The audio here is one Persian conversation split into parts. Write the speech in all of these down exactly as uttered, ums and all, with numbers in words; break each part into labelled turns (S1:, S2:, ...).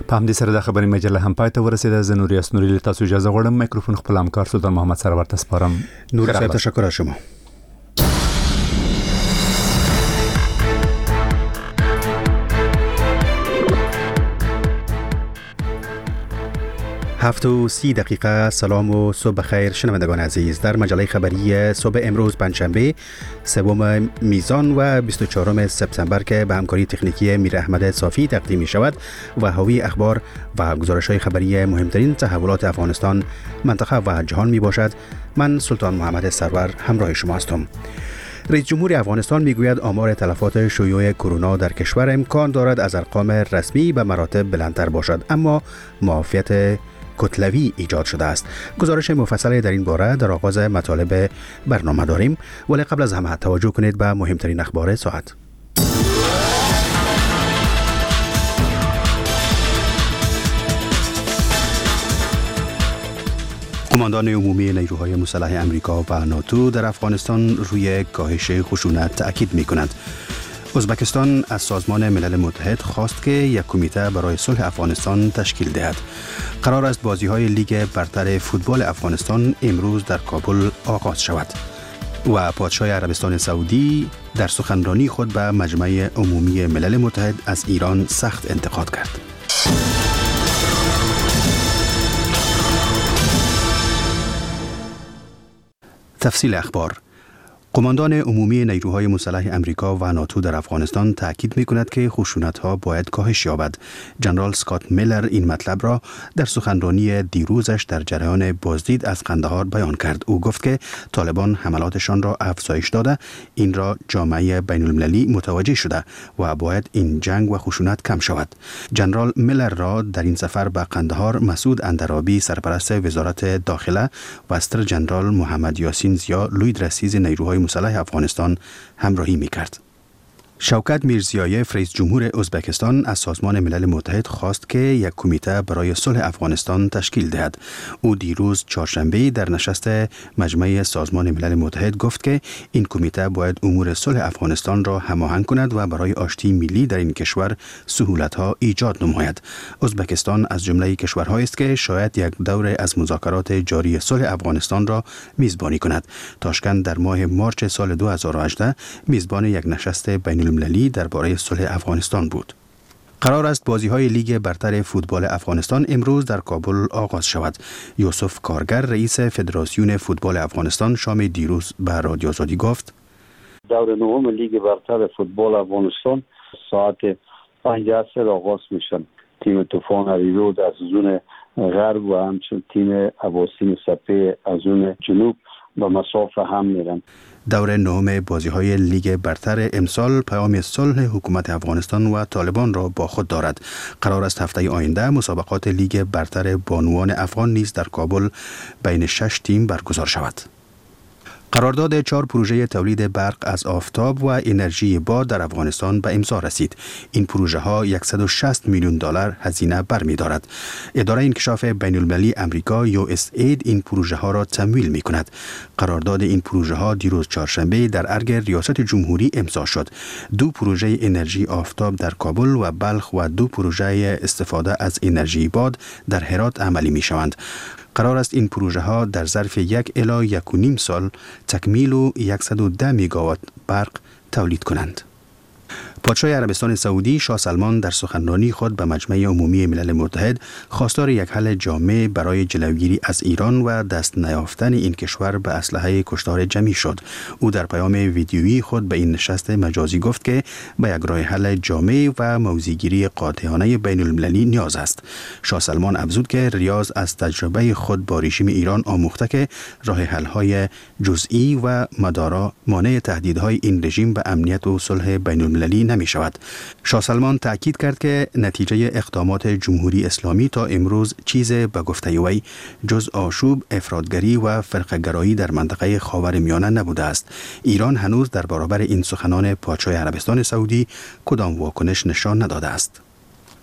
S1: په همدې سره د خبري مجله هم پای ته ورسېده. زه نوري اسنوري له تاسو اجازه غواړم. میکروفون خپل همکار سلطان محمد سره ورته سپارم.
S2: نور صاحب تشکر از شما. هفت و سی دقیقه. سلام و صبح خیر شنوندگان عزیز. در مجله خبری صبح امروز پنجشنبه سوم میزان و بیست و چهارم سپتامبر که به همکاری تکنیکی میر احمد صافی تقدیم می شود و حاوی اخبار و گزارش های خبری مهمترین تحولات افغانستان، منطقه و جهان می باشد. من سلطان محمد سرور همراه شما هستم. رئیس جمهور افغانستان میگوید آمار تلفات شیوع کرونا در کشور امکان دارد از ارقام رسمی به مراتب بلندتر باشد، اما معافیت کتلوی ایجاد شده است. گزارش مفصلی در این باره در آغاز مطالب برنامه داریم، ولی قبل از همه توجه کنید به مهمترین اخبار ساعت. قماندان عمومی نیروهای مسلح امریکا و ناتو در افغانستان روی کاهش خشونت تأکید می کند. ازبکستان از سازمان ملل متحد خواست که یک کمیته برای صلح افغانستان تشکیل دهد. قرار است بازی‌های لیگ برتر فوتبال افغانستان امروز در کابل آغاز شود. و پادشاه عربستان سعودی در سخنرانی خود به مجمع عمومی ملل متحد از ایران سخت انتقاد کرد. تفصیل اخبار. قماندان عمومی نیروهای مسلح امریکا و ناتو در افغانستان تاکید می‌کند که خشونت‌ها باید کاهش یابد. جنرال اسکات میلر این مطلب را در سخنرانی دیروزش در جریان بازدید از قندهار بیان کرد. او گفت که طالبان حملاتشان را افزایش داده، این را جامعه بین‌المللی متوجه شده و باید این جنگ و خشونت کم شود. جنرال میلر را در این سفر به قندهار مسعود اندرابی سرپرست وزارت داخله و استر جنرال محمد یاسین زیا لوی رئیس نیروهای مسلح افغانستان همراهی می‌کرد. شوکت میرزیایف رئیس جمهور ازبکستان از سازمان ملل متحد خواست که یک کمیته برای صلح افغانستان تشکیل دهد. او دیروز چهارشنبه در نشست مجمع سازمان ملل متحد گفت که این کمیته باید امور صلح افغانستان را هماهنگ کند و برای آشتی ملی در این کشور سهولت‌ها ایجاد نماید. ازبکستان از جمله کشورهایی است که شاید یک دوره از مذاکرات جاری صلح افغانستان را میزبانی کند. تاشکند در ماه مارچ سال دو هزار و هجده میزبان یک نشست بین المللی درباره صلح افغانستان بود. قرار است بازی‌های لیگ برتر فوتبال افغانستان امروز در کابل آغاز شود. یوسف کارگر رئیس فدراسیون فوتبال افغانستان شام دیروز به رادیو آزادی گفت:
S3: دور نهم لیگ برتر فوتبال افغانستان ساعت پنج عصر آغاز میشن. تیم طوفان اریرود از زون غرب و همچنین تیم اباسین سپه از زون جنوب با مسافه هم میرن.
S2: دور نهم بازی‌های لیگ برتر امسال پیام صلح حکومت افغانستان و طالبان را با خود دارد. قرار است هفته آینده مسابقات لیگ برتر بانوان افغان نیز در کابل بین شش تیم برگزار شود. قرارداد چهار پروژه تولید برق از آفتاب و انرژی باد در افغانستان به امضا رسید. این پروژه ها صد و شصت میلیون دلار هزینه برمی‌دارد. اداره انکشاف بین‌المللی امریکا یو اس اید این پروژه ها را تمویل می‌کند. قرارداد این پروژه ها دیروز چهارشنبه در ارگ ریاست جمهوری امضا شد. دو پروژه انرژی آفتاب در کابل و بلخ و دو پروژه استفاده از انرژی باد در هرات عملی می‌شوند. قرار است این پروژه ها در ظرف یک الی یک و نیم سال تکمیل و صد و ده میگاوات برق تولید کنند. پادشاه عربستان سعودی شاه سلمان در سخنرانی خود به مجمع عمومی ملل متحد خواستار یک حل جامع برای جلوگیری از ایران و دست نیافتن این کشور به اسلحه کشتار جمعی شد. او در پیام ویدیویی خود به این نشست مجازی گفت که به یک راه حل جامع و موضع‌گیری قاطعانه بین المللی نیاز است. شاه سلمان افزود که ریاض از تجربه خود با رژیم ایران آموخته که راه حل‌های جزئی و مدارا مانع تهدیدهای این رژیم به امنیت و صلح بین المللی نمی شود. شاه سلمان تأکید کرد که نتیجه اقدامات جمهوری اسلامی تا امروز چیز به گفته وی جز آشوب، افراطگری و فرقه‌گرایی در منطقه خاورمیانه نبوده است. ایران هنوز در برابر این سخنان پادشاه عربستان سعودی کدام واکنش نشان نداده است.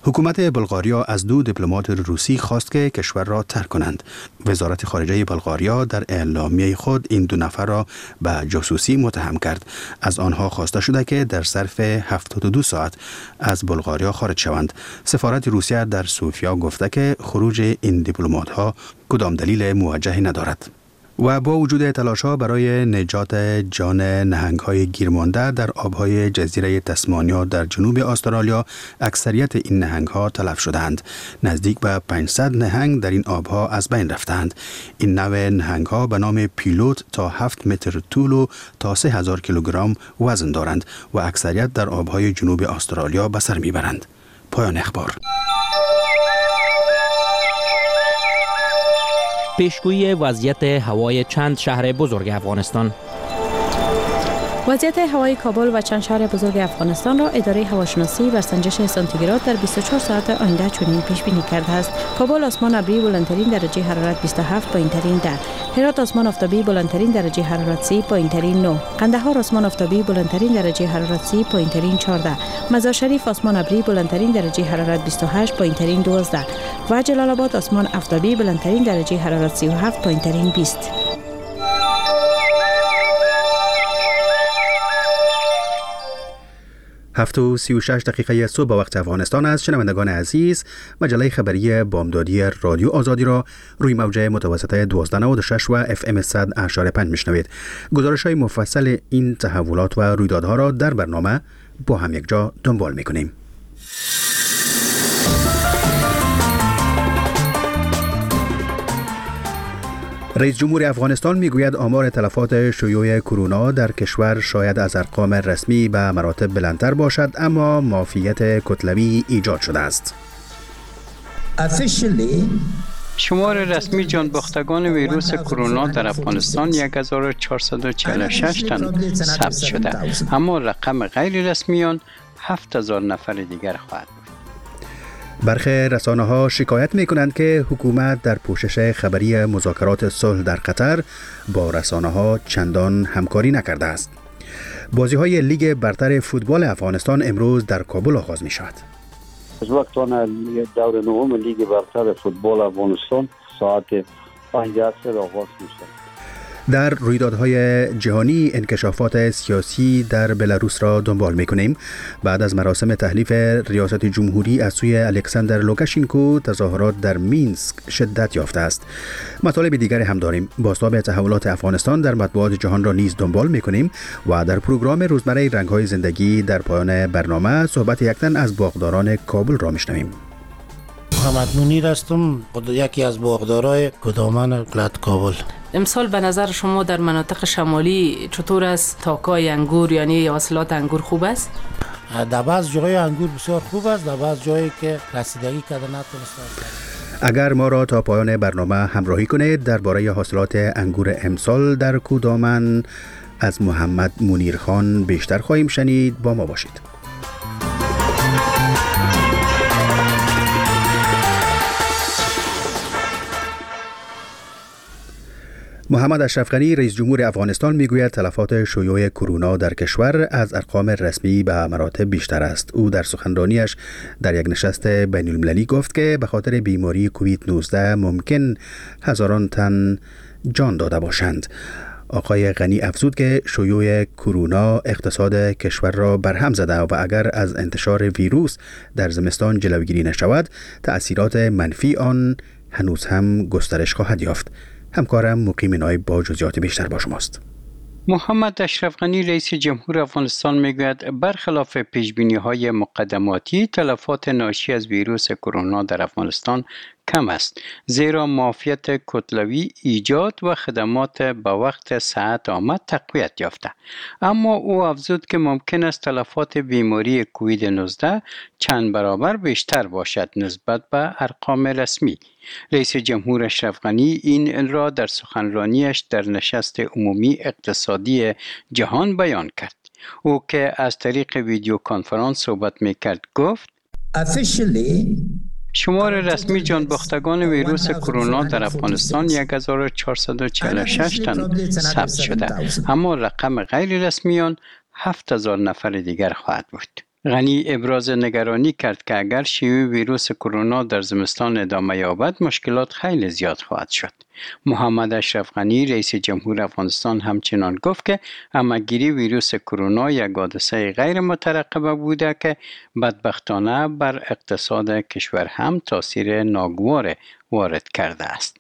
S2: حکومت بلغاریا از دو دیپلمات روسی خواست که کشور را ترک کنند. وزارت خارجه بلغاریا در اعلامیه خود این دو نفر را به جاسوسی متهم کرد. از آنها خواسته شده که در ظرف هفتاد و دو ساعت از بلغاریا خارج شوند. سفارت روسیه در سوفیا گفته که خروج این دیپلمات ها کدام دلیل موجهی ندارد. و با وجود تلاش‌ها برای نجات جان نهنگ‌های گیرمانده در آب‌های جزیره تسمانیا در جنوب استرالیا، اکثریت این نهنگ‌ها تلف شدند. نزدیک به پانصد نهنگ در این آب‌ها از بین رفتند. این نوع نهنگ‌ها به نام پیلوت تا هفت متر طول و تا سه هزار کیلوگرم وزن دارند و اکثریت در آب‌های جنوب استرالیا به سر می‌برند. پایان اخبار.
S4: پیشگویی وضعیت هوای چند شهر بزرگ افغانستان.
S5: وضعیت هوای کابل و چند شهر بزرگ افغانستان را اداره هواشناسی بر سنجش سانتیگراد در بیست و چهار ساعت آینده چنین پیش بینی کرده است. کابل آسمان ابری بلندترین درجه حرارت بیست و هفت، پایینترین ده. هرات آسمان آفتابی بلندترین درجه حرارت سی، پایینترین نه. قندهار آسمان آفتابی بلندترین درجه حرارت سی، پایینترین چهارده. مزار شریف آسمان ابری بلندترین درجه حرارت بیست و هشت، پایینترین دوازده. و جلال آباد آسمان آفتابی بلندترین درجه حرارت سی و هفت، پایینترین بیست.
S2: هفت و سی و شش دقیقه صبح به وقت افغانستان است. شنوندگان عزیز، مجله خبری بامدادی رادیو آزادی را روی موجه متوسطه دوازده نود و شش و اف ام صد اشاره پنج میشنوید. گزارش های مفصل این تحولات و رویدادها را در برنامه با هم یک جا دنبال میکنیم. رئیس جمهور افغانستان میگوید آمار تلفات شیوع کرونا در کشور شاید از ارقام رسمی به مراتب بلندتر باشد، اما مافیت کتلوی ایجاد شده است.
S6: شمار رسمی جانباختگان ویروس کرونا در افغانستان یک هزار و چهارصد و چهل و شش تن ثبت شده، اما رقم غیر رسمی آن هفت هزار نفر دیگر خواهد بود.
S2: برخی رسانه ها شکایت می کنند که حکومت در پوشش خبری مذاکرات صلح در قطر با رسانه ها چندان همکاری نکرده است. بازی های لیگ برتر فوتبال افغانستان امروز در کابل آغاز می شود.
S3: از وقتان دور نهم لیگ برتر فوتبال افغانستان ساعت پنج عصر آغاز می شود.
S2: در رویدادهای جهانی انکشافات سیاسی در بلاروس را دنبال می‌کنیم. بعد از مراسم تحلیف ریاست جمهوری از سوی الکساندر لوکاشنکو، تظاهرات در مینسک شدت یافته است. مطالب دیگری هم داریم. بازتاب تحولات افغانستان در مطبوعات جهان را نیز دنبال می‌کنیم و در پروگرام روزمره رنگ‌های زندگی در پایان برنامه صحبت یک تن از باغداران کابل را می‌شنویم.
S7: محمد منیر هستم، یکی از باغدارای کدامن ولایت کابل.
S8: امسال به نظر شما در مناطق شمالی چطور است؟ تاکای انگور یعنی حاصلات انگور خوب است؟
S7: در بعض جای انگور بسیار خوب است، در بعض جایی که رسیدگی کرده نتونستند.
S2: اگر ما را تا پایان برنامه همراهی کنید، درباره حاصلات انگور امسال در کودامن از محمد منیر خان بیشتر خواهیم شنید. با ما باشید. محمد اشرف غنی رئیس جمهور افغانستان میگوید تلفات شیوع کرونا در کشور از ارقام رسمی به مراتب بیشتر است. او در سخنرانیش در یک نشست بین المللی گفت که به خاطر بیماری کووید نوزده ممکن هزاران تن جان داده باشند. آقای غنی افزود که شیوع کرونا اقتصاد کشور را برهم زده و اگر از انتشار ویروس در زمستان جلوگیری نشود، تأثیرات منفی آن هنوز هم گسترش خواهد یافت. همکارم مقیم نایب با جزئیات بیشتر با شماست.
S6: محمد اشرف غنی رئیس جمهور افغانستان میگوید برخلاف پیشبینی‌های مقدماتی تلفات ناشی از ویروس کرونا در افغانستان کم است، زیرا معافیت کتلوی ایجاد و خدمات با وقت صحت آمد تقویت یافته. اما او افزود که ممکن است تلفات بیماری کووید نوزده چند برابر بیشتر باشد نسبت به ارقام رسمی. رئیس جمهور اشرف غنی این را در سخنرانیش در نشست عمومی اقتصادی جهان بیان کرد. او که از طریق ویدیو کنفرانس صحبت میکرد گفت شمار رسمی جانباختگان ویروس کرونا در افغانستان یک هزار و چهارصد و چهل و شش تن ثبت شده، اما رقم غیر رسمی آن هفت هزار نفر دیگر خواهد بود. غنی ابراز نگرانی کرد که اگر شیوع ویروس کرونا در زمستان ادامه یابد مشکلات خیلی زیاد خواهد شد. محمد اشرف غنی رئیس جمهور افغانستان همچنان گفت که همه‌گیری ویروس کرونا یک حادثه غیر مترقبه بوده که بدبختانه بر اقتصاد کشور هم تاثیر ناگوار وارد کرده است.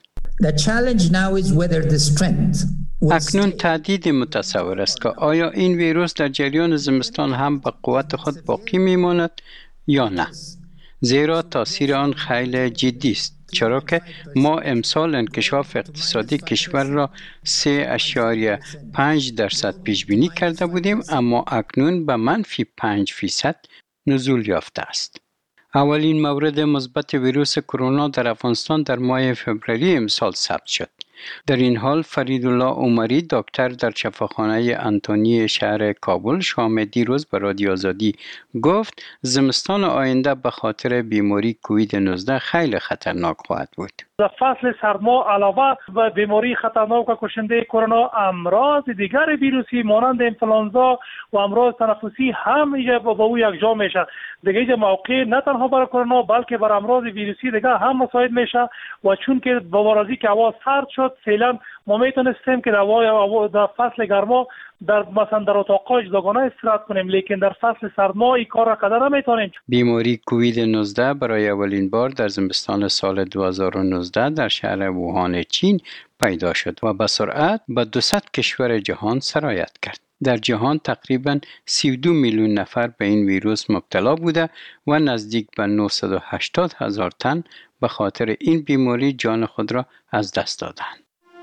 S6: اکنون تهدید متصور است که آیا این ویروس در جریان زمستان هم به قوت خود باقی میماند یا نه، زیرا تاثیر آن خیلی جدی است، چرا که ما امسال انکشاف اقتصادی کشور را سه اشاریه پنج درصد پیش بینی کرده بودیم، اما اکنون به منفی پنج فیصد نزول یافته است. اولین مورد مثبت ویروس کرونا در افغانستان در ماه فوریه امسال ثبت شد. در این حال فریدالله عمری دکتر در شفاخانه انتونی شهر کابل شام دیروز به رادیو آزادی گفت زمستان آینده به خاطر بیماری کووید نوزده خیلی خطرناک خواهد بود.
S9: در فصل سرما علاوه به بیماری خطرناک و کشنده کرونا امراض دیگر ویروسی مانند انفلانزا و امراض تنفسی هم ایجا با او یکجا میشه. دیگه اینجا موقع نه تنها برای کرونا بلکه برای امراض ویروسی دیگه هم مساعد میشه و چون که با بارازی که هوا سرد شد فعلا ما میتونستیم که در فصل گرما در مثلا در اتاق‌ها جداگانه استراحت کنیم، لیکن در فصل سرما این کار را قدر نمیتونیم.
S6: بیماری کووید نوزده برای اولین بار در زمستان سال دو هزار و نوزده در شهر ووهان چین پیدا شد و به سرعت به دویست کشور جهان سرایت کرد. در جهان تقریباً سی و دو میلیون نفر به این ویروس مبتلا بوده و نزدیک به نهصد و هشتاد هزار تن به خاطر این بیماری جان خود را از دست دادند.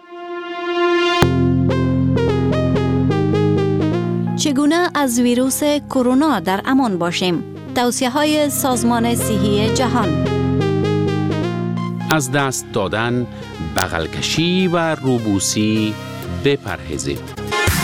S10: چگونه از ویروس کرونا در امان باشیم؟ توصیه‌های سازمان صحی جهان.
S11: از دست دادن، بغل کشی و روبوسی بپرهیزید.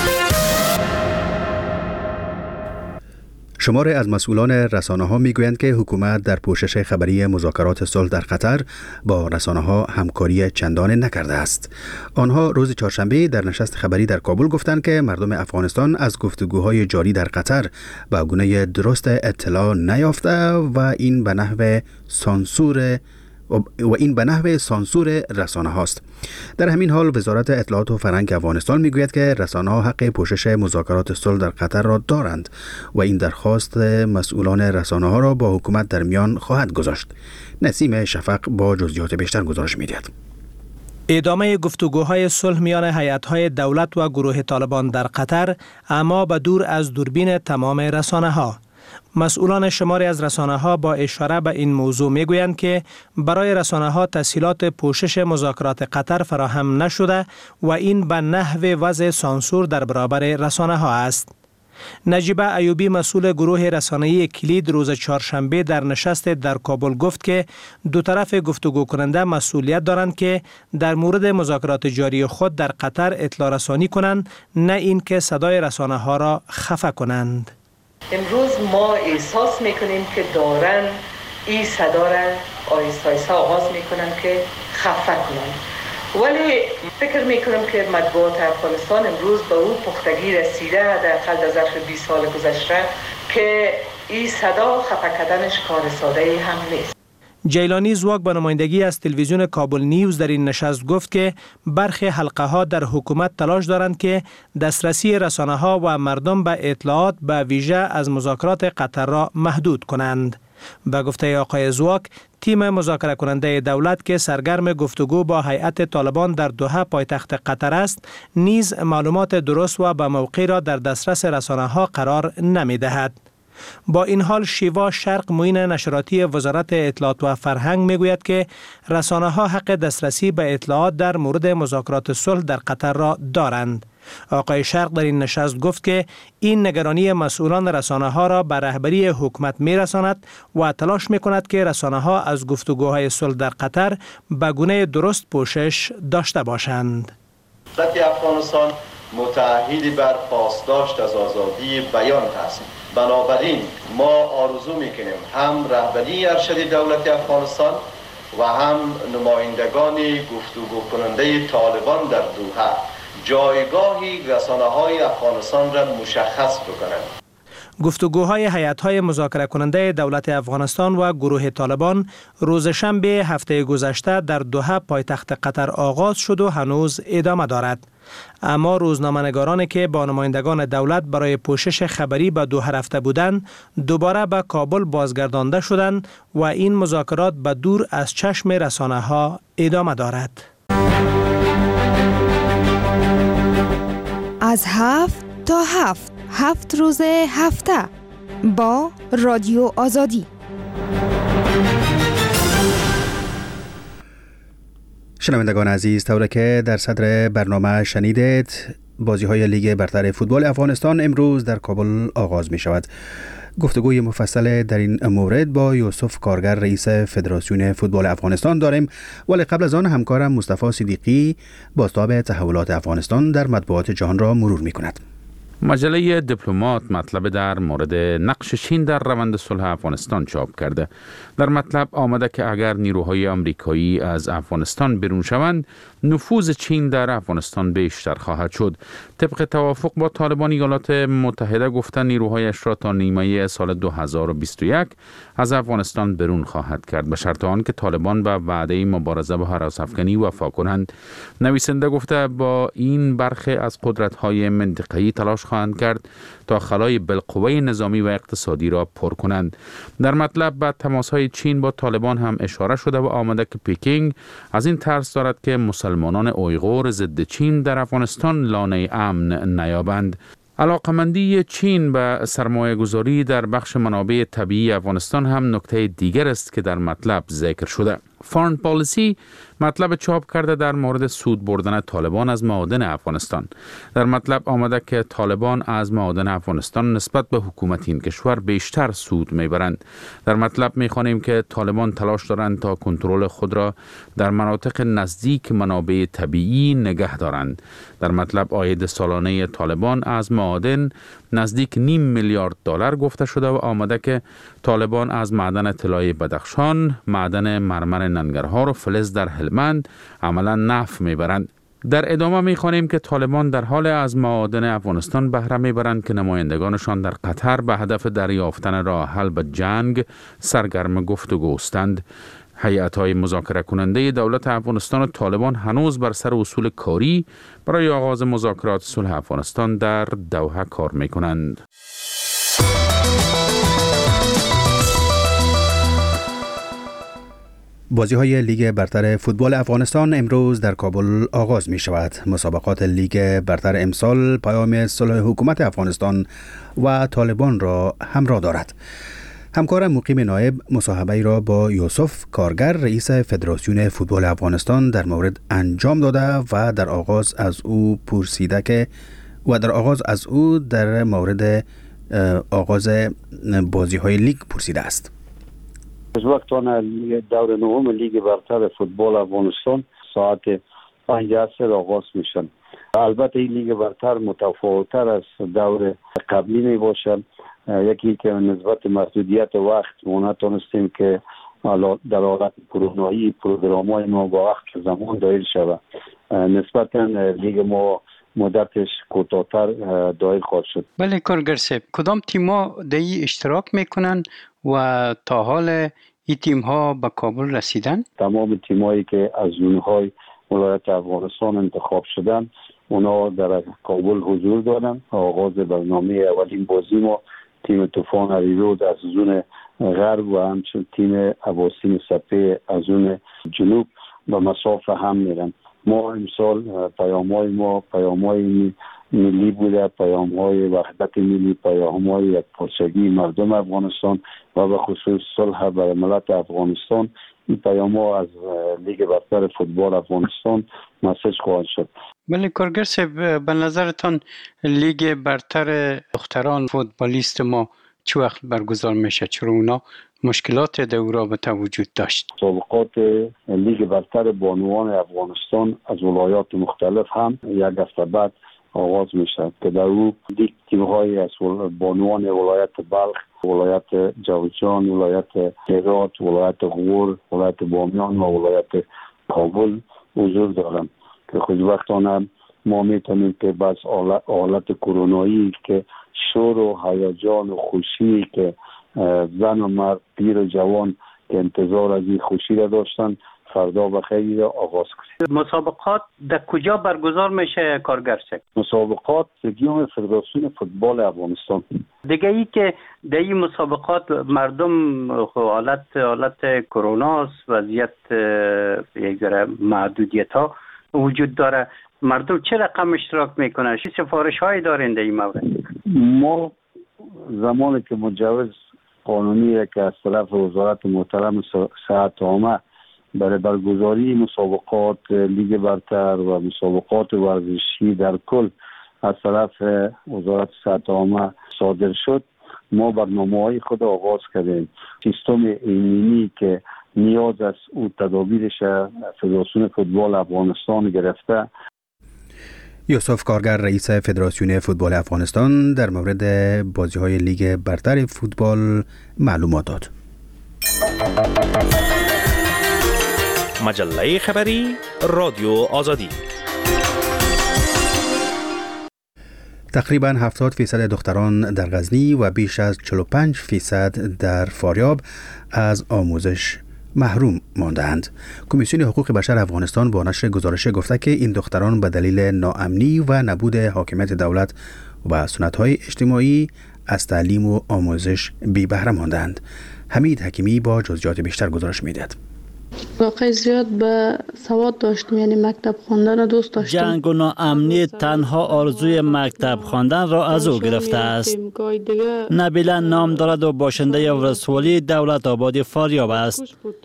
S2: شماری از مسئولان رسانه‌ها میگویند که حکومت در پوشش خبری مذاکرات صلح در قطر با رسانه‌ها همکاری چندان نکرده است. آنها روز چهارشنبه در نشست خبری در کابل گفتند که مردم افغانستان از گفتگوهای جاری در قطر به گونه درست اطلاع نیافته و این به نحو سانسور و این به نحو سانسور رسانه هاست. در همین حال وزارت اطلاعات و فرهنگ افغانستان میگوید که رسانه ها حق پوشش مذاکرات صلح در قطر را دارند و این درخواست مسئولان رسانه ها را با حکومت در میان خواهد گذاشت. نسیم شفق با جزئیات بیشتر گزارش می‌دهد.
S12: ادامه گفتگوهای صلح میان هیئت‌های دولت و گروه طالبان در قطر، اما به دور از دوربین تمام رسانه‌ها. مسئولان شماری از رسانه‌ها با اشاره به این موضوع میگویند که برای رسانه‌ها تسهیلات پوشش مذاکرات قطر فراهم نشده و این به نحو وضع سانسور در برابر رسانه‌ها است. نجیبه ایوبی مسئول گروه رسانه‌ای کلید روز چهارشنبه در نشست در کابل گفت که دو طرف گفتگو کننده مسئولیت دارند که در مورد مذاکرات جاری خود در قطر اطلاع رسانی کنند، نه اینکه صدای رسانه‌ها را خفه کنند.
S13: امروز ما احساس میکنیم که دارن این صدا را آهسته آهسته آغاز میکنن که خفه کنن، ولی فکر میکنم که مطبوعات افغانستان امروز به اون پختگی رسیده در در ظرف بیست سال گذشته که این صدا خفه کردنش کار ساده هم نیست.
S12: جیلانی زواک به نمایندگی از تلویزیون کابل نیوز در این نشست گفت که برخی حلقه ها در حکومت تلاش دارند که دسترسی رسانه ها و مردم به اطلاعات به ویژه از مذاکرات قطر را محدود کنند. به گفته آقای زواک، تیم مذاکره کننده دولت که سرگرم گفتگو با هیئت طالبان در دوحه پایتخت قطر است، نیز معلومات درست و به موقع را در دسترس رسانه ها قرار نمی دهد. با این حال شیوا شرق معین نشراتی وزارت اطلاعات و فرهنگ میگوید که رسانه ها حق دسترسی به اطلاعات در مورد مذاکرات صلح در قطر را دارند. آقای شرق در این نشست گفت که این نگرانی مسئولان رسانه ها را به رهبری حکومت می رساند و تلاش می کند که رسانه ها از گفتگوهای صلح در قطر به گونه درست پوشش داشته باشند.
S14: دولت افغانستان متعهد بر پاسداشت از آزادی بیان هست. بنابراین ما آرزو میکنیم هم رهبری ارشد دولت افغانستان و هم نمایندگان گفتگو کننده طالبان در دوحه جایگاهی رسانه‌های افغانستان را مشخص بکنند.
S12: گفتگوهای هیئت‌های مذاکره کننده دولت افغانستان و گروه طالبان روز شنبه هفته گذشته در دوحه پایتخت قطر آغاز شد و هنوز ادامه دارد. اما روزنامه‌نگارانی که با نمایندگان دولت برای پوشش خبری به دوحه رفته بودند دوباره به کابل بازگردانده شدند و این مذاکرات به دور از چشم رسانه‌ها ادامه دارد.
S15: از هفت تا هفت هفت روز هفته با رادیو آزادی.
S2: شنوندگان عزیز، طوری که در صدر برنامه شنیدید، بازی های لیگ برتر فوتبال افغانستان امروز در کابل آغاز می شود. گفتگوی مفصل در این مورد با یوسف کارگر رئیس فدراسیون فوتبال افغانستان داریم، ولی قبل از آن همکارم مصطفی صدیقی بازتاب تحولات افغانستان در مطبوعات جهان را مرور می کند.
S11: مجله دیپلمات مطلب در مورد نقش چین در روند صلح افغانستان چاپ کرده. در مطلب آمده که اگر نیروهای آمریکایی از افغانستان بیرون شوند، نفوذ چین در افغانستان بیشتر خواهد شد. طبق توافق با طالبان ایالات متحده گفته نیروهایش را تا نیمه سال دو هزار و بیست و یک از افغانستان بیرون خواهد کرد، به شرط آن که طالبان به وعده مبارزه با هراس‌افکنی وفا کنند. نویسنده گفته با این برخی از قدرت‌های منطقه‌ای تلاش خواهند کرد تا خلای بالقوه نظامی و اقتصادی را پر کنند. در مطلب به تماس‌های چین با طالبان هم اشاره شده و آمده که پکینگ از این ترس دارد که مسلمانان اویغور ضد چین در افغانستان لانه امن نیابند. علاقمندی چین به سرمایه گذاری در بخش منابع طبیعی افغانستان هم نکته دیگر است که در مطلب ذکر شده. فارن پالیسی مطلب چاپ کرده در مورد سود بردن طالبان از معادن افغانستان. در مطلب آمده که طالبان از معادن افغانستان نسبت به حکومت این کشور بیشتر سود میبرند. در مطلب میخوانیم که طالبان تلاش دارند تا کنترل خود را در مناطق نزدیک منابع طبیعی نگه دارند. در مطلب عاید سالانه طالبان از معادن نزدیک نیم میلیارد دلار گفته شده و آمده که طالبان از معدن طلای بدخشان، معدن مرمر ننگرهار و فلز در هلمند عملا نفع میبرند. در ادامه میخوانیم که طالبان در حال از معادن افغانستان بهره میبرند که نمایندگانشان در قطر به هدف دریافتن راه حل به جنگ سرگرم گفتگوستند. هیئت‌های مذاکره کننده دولت افغانستان و طالبان هنوز بر سر اصول کاری برای آغاز مذاکرات صلح افغانستان در دوحه کار میکنند.
S2: بازی های لیگ برتر فوتبال افغانستان امروز در کابل آغاز می شود. مسابقات لیگ برتر امسال پیام صلح حکومت افغانستان و طالبان را همراه دارد. همکارم مقیم نایب مصاحبه را با یوسف کارگر رئیس فدراسیون فوتبال افغانستان در مورد انجام داده و در آغاز از او پرسیده که و در آغاز از او در مورد آغاز بازی های لیگ پرسیده است.
S3: از وقتان دور نهم لیگ برتر فوتبال افغانستان ساعت پنج عصر آغاز میشن. البته این لیگ برتر متفاوت‌تر از دور قبلی می باشد. یکی که نسبت محدودیت وقت ما نتونستیم که در حالت کرونایی پروگرام‌های ما با وقت زمان دایر شود. نسبتا لیگ ما مدتش کوتاه‌تر دایر خواهد شد.
S6: بله کارگر صاحب، کدام تیم‌ها در این اشتراک میکنن و تا حال این تیم‌ها به کابل رسیدن؟
S3: تمام تیم‌هایی که از زون‌های ولایت افغانستان انتخاب شدن اونا در کابل حضور دارن. آغاز برنامه اولین بازی ما تیم طوفان اریرود از زون غرب و همچنین تیم اباسین سپه از زون جنوب به مسافه هم میرن. ما امسال پیام‌های ما پیام‌های ملی بوده، پیام‌های وحدت ملی، پیام‌های یکپارچگی مردم افغانستان و به خصوص صلح برای ملت افغانستان. این پیام‌ها از لیگ برتر فوتبال افغانستان مسیج خواهد شد.
S6: بله کارگر صاحب، به نظرتان لیگ برتر دختران فوتبالیست ما چه وقت برگزار میشه؟ چرا اونا مشکلات در او رابطه وجود داشت؟
S3: مسابقات لیگ برتر بانوان افغانستان از ولایات مختلف هم یک هفته بعد آغاز میشه که در او لیگ تیم‌های از بانوان ولایت بلخ، ولایت جوزجان، ولایت هرات، ولایت غور، ولایت بامیان و ولایت کابل حضور دارند که خود وقتانه ما میتونیم که بس حالت کرونایی که شور و هیجان و خوشی که زن و مرد پیر و جوان که انتظار از این خوشی را داشتن فردا بخیر آغاز کنیم.
S6: مسابقات در کجا برگزار میشه کارگرسک؟
S3: مسابقات گیوم فدراسیون فوتبال افغانستان.
S6: دیگه ای که در این مسابقات مردم حالت حالت کرونا وضعیت یک ذره محدودیت ها وجود داره، مردم چه رقم اشتراک میکنن؟ چه سفارش هایی دارین در این مورد؟
S3: ما زمانی که مجوز قانونی که از طرف وزارت محترم صحت عامه برای برگزاری مسابقات لیگ برتر و مسابقات ورزشی در کل از طرف وزارت صحت عامه صادر شد، ما برنامه‌های خود آغاز کردیم. سیستم ایمنی که نیاز از او تدابیرش فدراسیون فوتبال افغانستان گرفته.
S2: یوسف کارگر رئیس فدراسیون فوتبال افغانستان در مورد بازی‌های لیگ برتر فوتبال معلومات داد.
S16: مجله خبری رادیو آزادی.
S2: تقریباً هفتاد فیصد دختران در غزنی و بیش از چهل و پنج فیصد در فاریاب از آموزش محروم ماندند. کمیسیون حقوق بشر افغانستان با نشر گزارش گفته که این دختران به دلیل ناامنی و نبود حاکمیت دولت و سنت‌های اجتماعی از تعلیم و آموزش بی بهره ماندند. حمید حکیمی با جزئیات بیشتر گزارش می‌دهد.
S17: واقعا زیاد به سواد داشتم، یعنی مکتب خواندن دوست داشتم.
S18: جنگ و ناامنی تنها آرزوی مکتب خواندن را از او گرفته است. نبیله نام دارد و باشنده ولسوالی دولت آباد فاریاب است.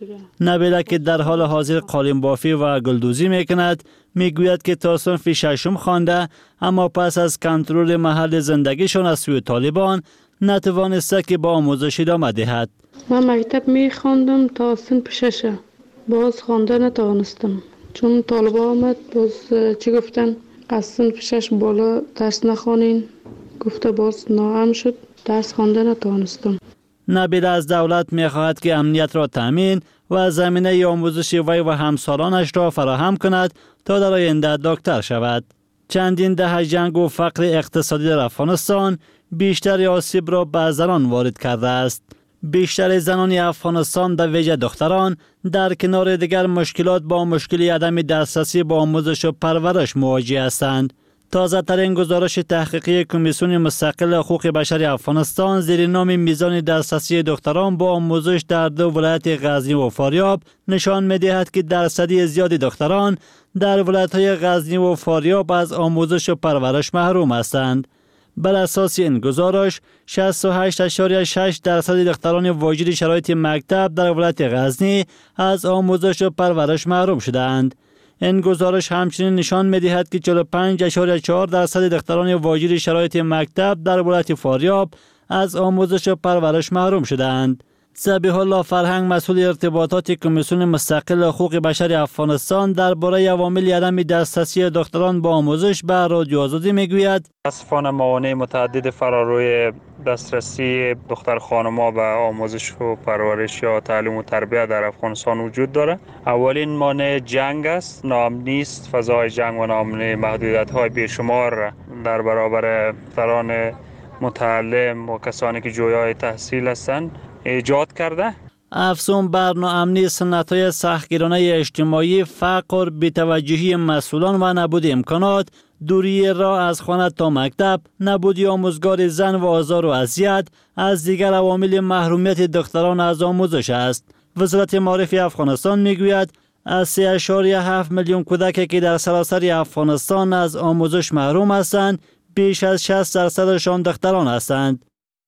S18: نبیله که در حال حاضر قالین بافی و گلدوزی میکند میگوید که تا صنف ششم خوانده، اما پس از کنترل محل زندگیشان از سوی طالبان نتوانسته که با آموزش ادامه دهد.
S17: من مکتب میخواندم تا صنف ششم، باز خوانده نتوانستم چون طالبا آمد. باز چی گفتن؟ از صنف شش بالا درس نخوانین، گفته باز ناام شد، درس خوانده نتوانستم.
S18: نبیل از دولت میخواهد که امنیت را تامین و زمینه آموزش وی و همسالانش را فراهم کند تا در آینده دکتر شود. چندین دهه جنگ و فقر اقتصادی در افغانستان بیشتر آسیب را به زنان وارد کرده است. بیشتر زنان افغانستان در ویژه دختران در کنار دیگر مشکلات با مشکلی عدم دسترسی به آموزش و پرورش مواجه هستند. تازه ترین گزارش تحقیقی کمیسیون مستقل حقوق بشر افغانستان زیر نام میزان دسترسی دختران با آموزش در دو ولایت غزنی و فاریاب نشان می‌دهد که درصدی زیادی دختران در ولایت‌های غزنی و فاریاب از آموزش و پرورش محروم هستند. بر اساس این گزارش شصت و هشت اشاریه شش درصد دختران واجد شرایط مکتب در ولایت غزنی از آموزش و پرورش محروم شدند. این گزارش همچنین نشان می‌دهد که چهل و پنج اشاریه چهار درصد دختران واجد شرایط مکتب در ولایت فاریاب از آموزش و پرورش محروم شدند. ذبیح الله فرهنگ مسئول ارتباطات کمیسیون مستقل حقوق بشر افغانستان درباره عوامل عدم دسترسی دختران به آموزش به رادیو آزادی میگوید:
S19: متاسفانه موانع متعدد فراروی دسترسی دختر خانم‌ها به آموزش و پرورش یا تعلیم و تربیت در افغانستان وجود داره. اولین مانع جنگ است، ناامنی است. فضای جنگ و ناامنی محدودیت‌های بیشمار در برابر دختران متعلم و کسانی که جویای تحصیل هستند ایجاد کرده.
S18: افزون بر ناامنی سنت‌های سختگیرانه اجتماعی، فقر، بی‌توجهی مسئولان و نبود امکانات، دوری راه از خانه تا مکتب، نبود آموزگار زن و آزار و اذیت از دیگر عوامل محرومیت دختران از آموزش است. وزارت معارف افغانستان میگوید از سه اشاریه هفت میلیون کودکی که در سراسر افغانستان از آموزش محروم هستند، بیش از شصت درصدشان دختران هستند.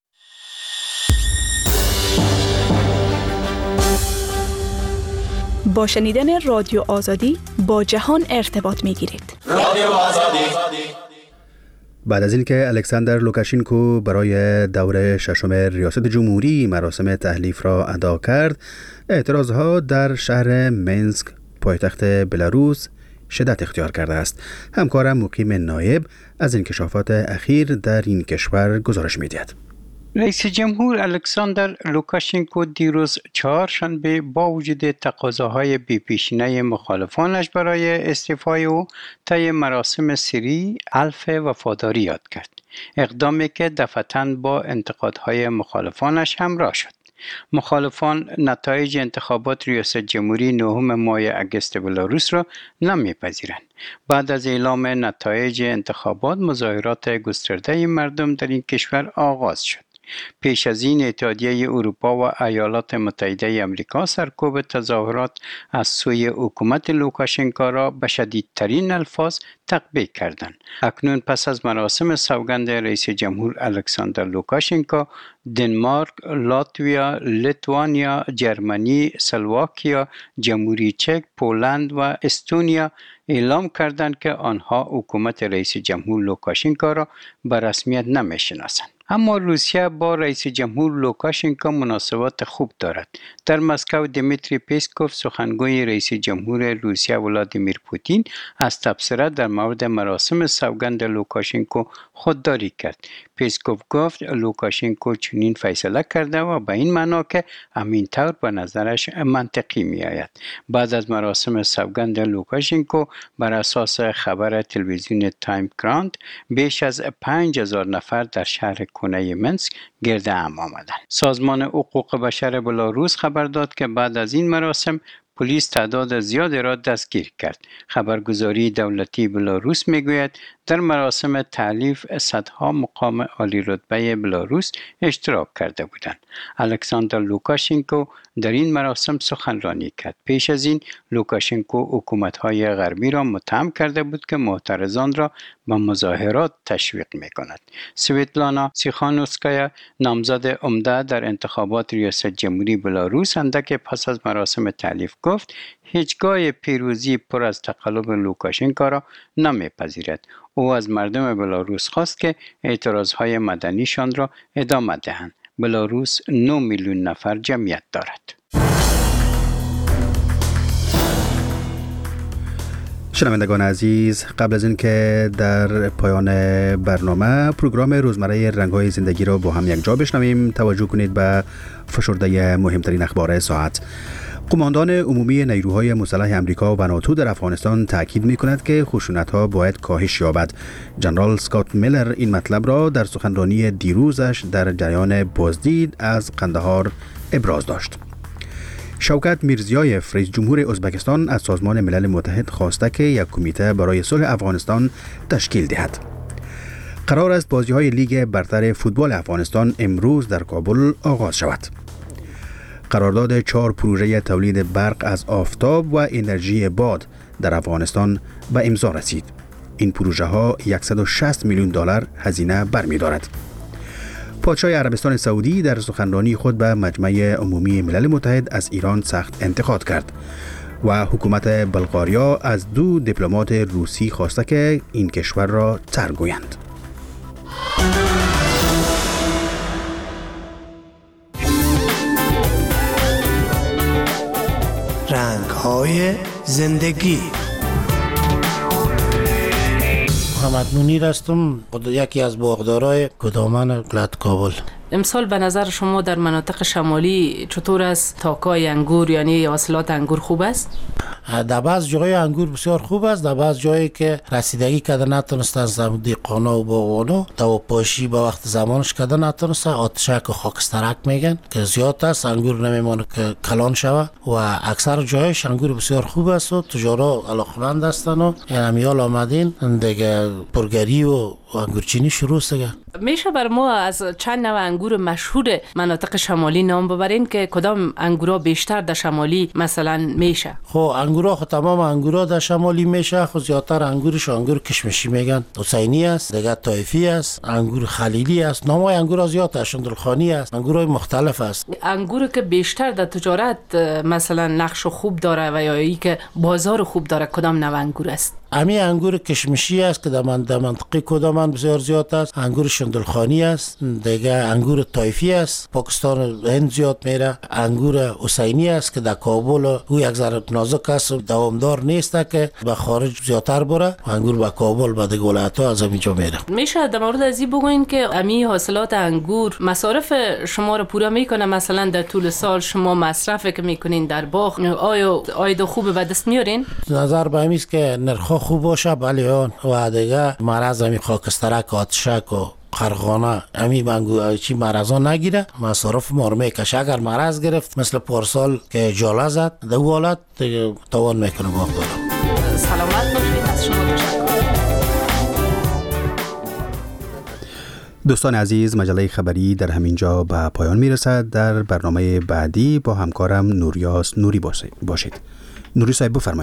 S20: با شنیدن رادیو آزادی با جهان ارتباط می گیرید.
S2: رادیو آزادی. بعد از اینکه الکساندر لوکاشینکو برای دور ششم ریاست جمهوری مراسم تحلیف را ادا کرد، اعتراضها در شهر مینسک پایتخت بلاروس شدت اختیار کرده است. همکارم مقیم نایب از انکشافات اخیر در این کشور گزارش می‌دهد.
S6: رئیس جمهور الکساندر لوکاشنکو دیروز چهارشنبه با وجود تقاضاهای بی‌پیشینه مخالفانش برای استعفای او طی مراسم سری الف وفاداری یاد کرد. اقدامی که دفعتاً با انتقادهای مخالفانش همراه شد. مخالفان نتایج انتخابات ریاست جمهوری نهم ماه اگست بلاروس را نمیپذیرند. بعد از اعلام نتایج انتخابات مظاهرات گسترده مردم در این کشور آغاز شد. پیش از این اتحادیه اروپا و ایالات متحده آمریکا سرکوب تظاهرات از سوی حکومت لوکاشنکو را به شدیدترین الفاظ تقبیح کردند. اکنون پس از مراسم سوگند رئیس جمهور الکساندر لوکاشنکو، دنمارک، لاتویا، لیتوانیا، جرمنی، اسلواکیا، جمهوری چک، پولند و استونیا اعلام کردند که آنها حکومت رئیس جمهور لوکاشنکو را به رسمیت نمی‌شناسند. اما روسیه با رئیس جمهور لوکاشنکو مناسبات خوب دارد. در مسکو دمیتری پیسکوف سخنگوی رئیس جمهور روسیه ولادیمیر پوتین از تبصره در مورد مراسم سوگند لوکاشنکو خودداری کرد. پیسکوف گفت لوکاشنکو چنین فیصله کرده و به این معنا که همین طور به نظرش منطقی می آید. بعد از مراسم سوگند لوکاشنکو بر اساس خبر تلویزیون تایم کراند بیش از پنج هزار نفر در شهر کنه منسک گرد هم آمدند. سازمان حقوق بشر بلاروس خبر داد که بعد از این مراسم پلیس تعداد زیادی را دستگیر کرد. خبرگزاری دولتی بلاروس میگوید در مراسم تألیف صدها مقام عالی رتبه بلاروس اشتراک کرده بودند. الکساندر لوکاشنکو در این مراسم سخنرانی کرد. پیش از این لوکاشنکو حکومت‌های غربی را متهم کرده بود که معترضان را به مظاهرات تشویق می‌کند. سویتلانا سیخانوسکایا نامزد عمده در انتخابات ریاست جمهوری بلاروس اندک پس از مراسم تألیف گفت هیچگاه پیروزی پر از تقلب لوکاشنکو را نمی‌پذیرد. او از مردم بلاروس خواست که اعتراضهای مدنیشان را ادامه دهند. بلاروس نه میلیون نفر جمعیت دارد.
S2: شنوندگان عزیز، قبل از اینکه در پایان برنامه پروگرام روزمره رنگ‌های زندگی را با هم یک جا بشنویم، توجه کنید به فشرده مهمترین اخبار ساعت. قماندان عمومی نیروهای مسلح امریکا و ناتو در افغانستان تاکید می‌کند که خشونت‌ها باید کاهش یابد. جنرال اسکات میلر این مطلب را در سخنرانی دیروزش در جریان بازدید از قندهار ابراز داشت. شوکت میرزیایف رئیس جمهور ازبکستان از سازمان ملل متحد خواسته که یک کمیته برای صلح افغانستان تشکیل دهد. قرار است بازی‌های لیگ برتر فوتبال افغانستان امروز در کابل آغاز شود. قرارداد چهار پروژه تولید برق از آفتاب و انرژی باد در افغانستان به امضا رسید. این پروژه ها صد و شصت میلیون دلار هزینه برمی‌دارد. پادشاه عربستان سعودی در سخنرانی خود به مجمع عمومی ملل متحد از ایران سخت انتقاد کرد و حکومت بلغاریا از دو دیپلمات روسی خواسته که این کشور را ترک گویند.
S7: رنگ‌های زندگی. محمد منیر هستم، یکی از باغدارای گدامن ولایت کابل.
S8: امسال به نظر شما در مناطق شمالی چطور است؟ تاکای انگور یعنی حاصلات انگور خوب است؟
S7: در بعض جای انگور بسیار خوب است، در بعض جایی که رسیدگی کرده نتونستن دیقانا و باغبانا دوپاشی با وقت زمانش کرده نتونستن، آتشک و خاکسترک میگن که زیاد است، انگور نمیمونه که کلان شوه و اکثر جایش انگور بسیار خوب است و تجارا علاقمند هستن و امیال آمدین دیگه پرگری و انگورچینی شروع سگه.
S8: میشه بر ما از چند نوع انگور مشهور مناطق شمالی نام ببرین که کدام انگورا بیشتر در شمالی مثلا میشه؟
S7: خب انگورا خب تمام انگورا در شمالی میشه، خب زیادتر انگورش انگور کشمشی میگن، حسینی است، دیگه طایفی است، انگور خلیلی است، نامای انگورا زیاد است، شندرخانی است، انگورای مختلف است.
S8: انگور که بیشتر در تجارت مثلا نقش خوب داره و یا ای که بازار خوب داره کدام نوع انگور است؟
S7: امی انگور کشمشی است که در منطقه کدامان بسیار زیاد است. انگور شندلخانی است، دیگه انگور طایفی است، پاکستان و هند زیاد میره. انگور حسینی است که در کابل او یک ذره نازک است، دوامدار نیست که به خارج زیادتر بره. انگور به کابل به دیگه ولایت‌ها از اینجا میره.
S8: میشه در مورد ازی بگوین که امی حاصلات انگور مصارف شما رو پورا میکنه؟ مثلا در طول سال شما مصرف که میکنین در باغ آیا آید خوب به دست میارین؟
S7: نظر به این است که نرخ خوب باشه، ولی اون و دیگه مرض می خاکسترک، آتشک و خرخانه امی منگو چی مرضا نگیره. مصارف ما رو میکشه. اگر مرض گرفت مثل پارسال که جاله زد در حالت توان میکنه باغ داره.
S8: سلامت باشید. از شما تشکر.
S2: دوستان عزیز، مجله خبری در همین جا به پایان میرسد. در برنامه بعدی با همکارم نوریاس نوری باشید. نوری صاحب بفرمایید.